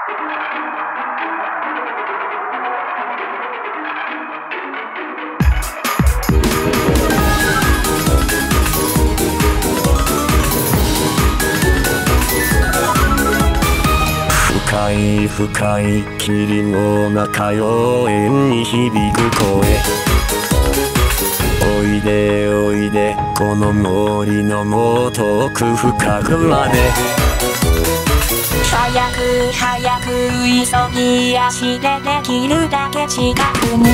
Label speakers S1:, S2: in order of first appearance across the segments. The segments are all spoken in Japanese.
S1: 深い深い霧の中妖艶に響く声。おいでおいでこの森のもと奥深くまで。
S2: 早く早く急ぎ足でできるだけ近くに。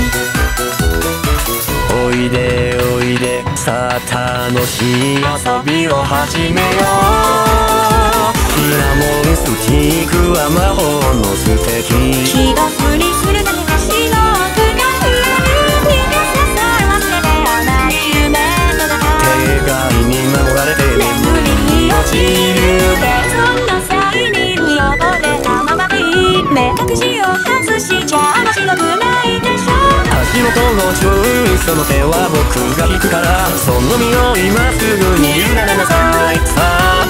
S1: おいでおいでさあ楽しい遊びを始めよう。シナモンスティックは魔法のステーキ。
S2: 気がふりするだけで白くが増える。逃がささ忘れて甘い夢の中。
S1: 手がいに守られて
S2: 眠りに落ちる。
S1: そ
S2: んな際に汚れたままでいい。目隠しを外しちゃ面白くないでしょ。
S1: 足元の注意その手は僕が引くから。その身を今すぐに委ねなさい。さあ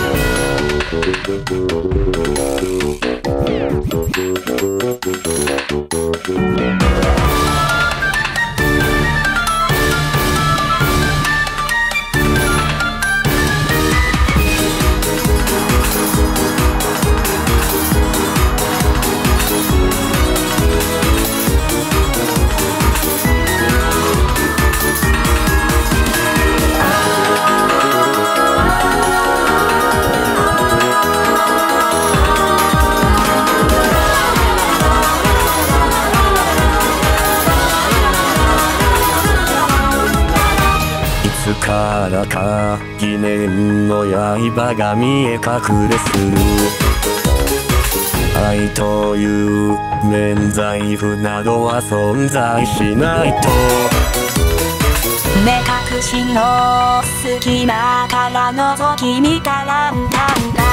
S1: いつからか疑念の刃が見え隠れする。愛という免罪符などは存在しないと。
S2: 目隠しの隙間から覗き見たランタンが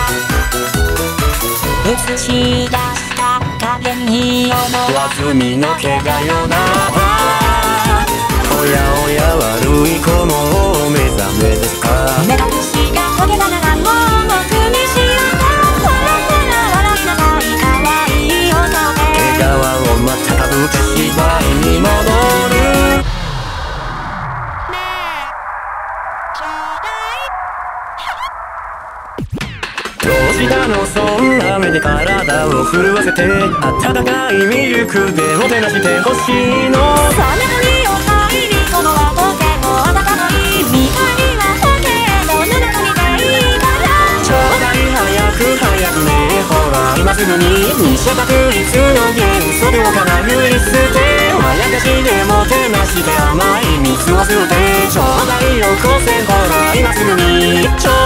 S2: 映し出した影に思わず身の毛がよな。
S1: おやおや悪い子のお目覚めですか。
S2: 目隠しが解けたならもう僕にしようか。笑ったら笑いなさい可愛い音で。
S1: 毛皮をまたかぶって芝居に戻る。
S2: ねえちょうだい。
S1: どうしたのそんな目で体を震わせて。温かいミルクでもてなしてほしいの。
S2: そんなにお入りこのはとても温かい。見た目はだけど布みたいから。
S1: ちょうだい早く早くねほら今すぐに。二者択一の元素でもかなぐり捨て。まやかしでもてなして甘い蜜を吸って。ちょうだいよこせほら今すぐに。ちょう